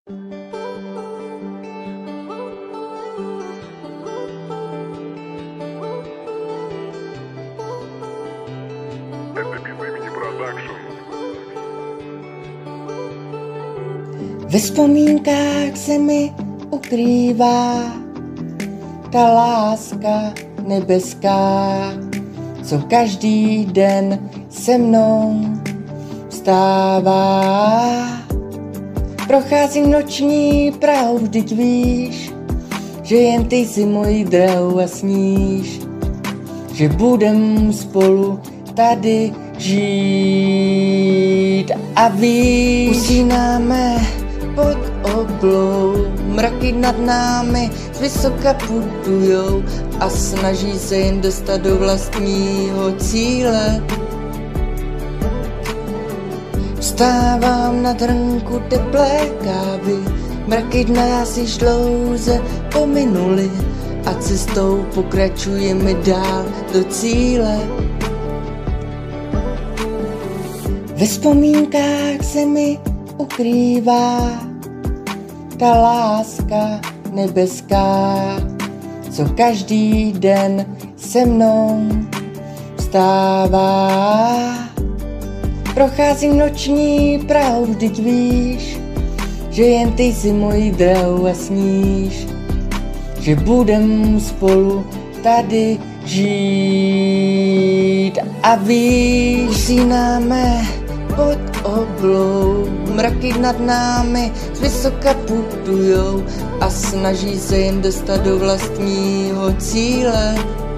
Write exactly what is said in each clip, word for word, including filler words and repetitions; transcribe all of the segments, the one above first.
Ve vzpomínkách se mi ukrývá ta láska nebeská, co každý den se mnou vstává. Procházím noční Prahou, vždyť víš, že jen ty si mojí drahou a sníš, že budem spolu tady žít. A víš, usínáme pod oblou, mraky nad námi z vysoka putujou a snaží se jen dostat do vlastního cíle. Vstávám na trnku teplé kávy, mraky nás již dlouze pominuli a cestou pokračujeme dál do cíle. Ve vzpomínkách se mi ukrývá ta láska nebeská, co každý den se mnou vstává. Procházím noční Prahou, vždyť víš, že jen ty si mojí drahou a sníš, že budem spolu tady žít. A víš, usínáme pod oblou, mraky nad námi z vysoka putujou a snaží se jen dostat do vlastního cíle.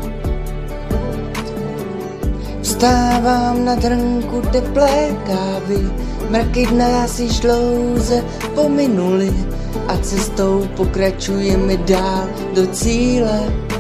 Vstávám na trnku teplé kávy, mraky nás již dlouze pominuli a cestou pokračujeme dál do cíle.